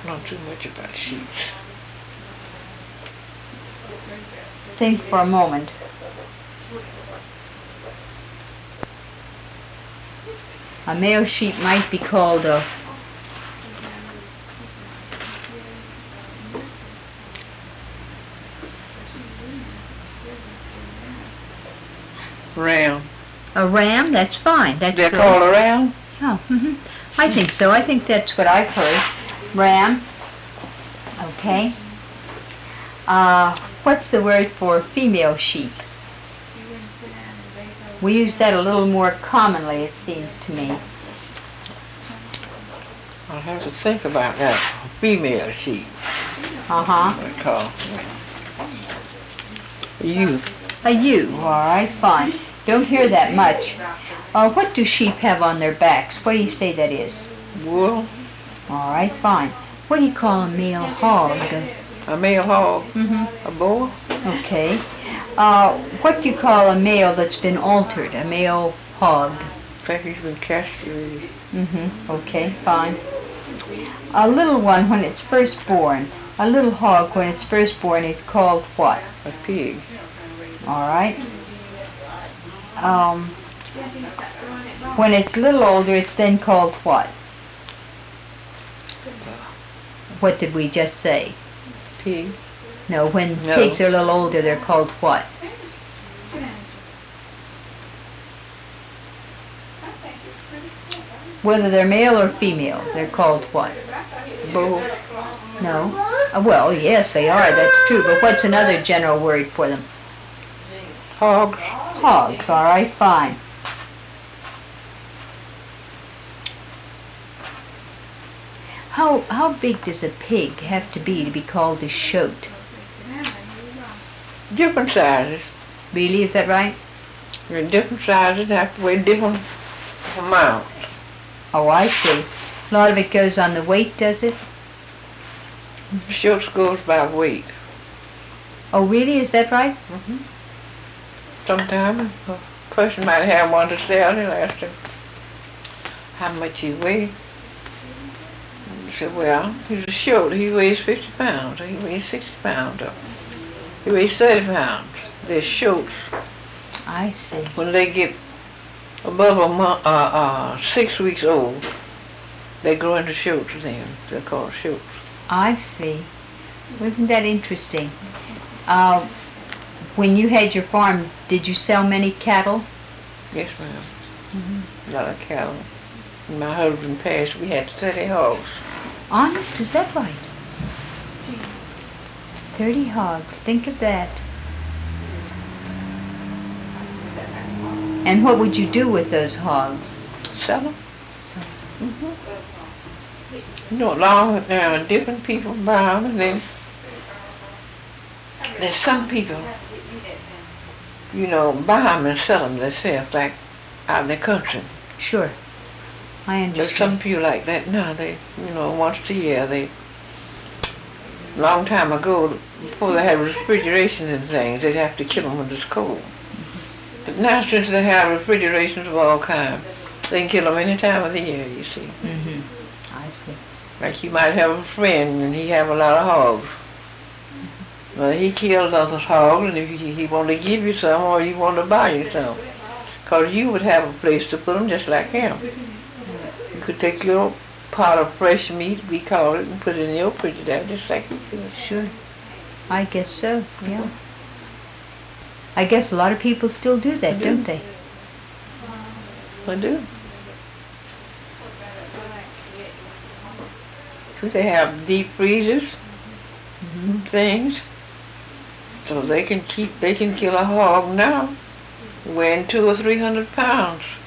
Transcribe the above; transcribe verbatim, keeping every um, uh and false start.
know too much about sheep. Think for a moment. A male sheep might be called a ram. a ram. That's fine. That's They're good. called a ram? Oh, mm-hmm. I think so. I think that's what I've heard. Ram. Okay. Uh, what's the word for female sheep? We use that a little more commonly, it seems to me. I'll have to think about that. Female sheep. Uh-huh. What they call ewe. A ewe. All right, fine. Don't hear that much. Uh, what do sheep have on their backs? What do you say that is? Wool. All right, fine. What do you call a male hog? A male hog. Mm-hmm. A bull. Okay. Uh, what do you call a male that's been altered? A male hog? I think he's been castrated. Mm-hmm. Okay, fine. A little one when it's first born. A little hog when it's first born is called what? A pig. All right. Um, when it's a little older, it's then called what? What did we just say? Pig. No, when No. pigs are a little older, they're called what? Whether they're male or female, they're called what? Bull. No. Uh, well, yes, they are. That's true. But what's another general word for them? Hogs. Hogs. All right, fine. How how big does a pig have to be to be called a shoat? Different sizes. Really, is that right? They're different sizes. They have to weigh different amounts. Oh, I see. A lot of it goes on the weight, does it? Shoats goes by weight. Oh, really? Is that right? Mm-hmm. Sometimes a person might have one to sell, and ask him how much he weighs. He said, well, he's a shoat. He weighs fifty pounds, or he weighs sixty pounds, or he weighs thirty pounds. They're shoats. I see. When they get above a month, uh, uh, six weeks old, they grow into shoats then. They're called shoats. I see. Wasn't that interesting? Uh, when you had your farm, did you sell many cattle? Yes, ma'am. Mm-hmm. A lot of cattle. When my husband passed, we had thirty hogs. Honest, is that right? Thirty hogs. Think of that. And what would you do with those hogs? Sell them. Mm-hmm. You know, along with there are different people buy them, and then there's some people, you know, buy them and sell them themselves, like out in the country. Sure. I There's understand. some people like that now. They, you know, once a year, they, long time ago, before they had refrigerations and things, they'd have to kill them when it's cold. Mm-hmm. But now, since they have refrigerations of all kinds, they can kill them any time of the year, you see. Mm-hmm. I see. Like you might have a friend and he have a lot of hogs. Mm-hmm. Well, he kills other hogs, and if he, he want to give you some or he want to buy you some, because you would have a place to put them just like him. You could take your pot of fresh meat, we call it, and put it in your refrigerator just like you could. Sure. I guess so, yeah. I guess a lot of people still do that, They do. don't they? They do. So they have deep freezers, Mm-hmm. things, so they can keep, they can kill a hog now weighing two or three hundred pounds.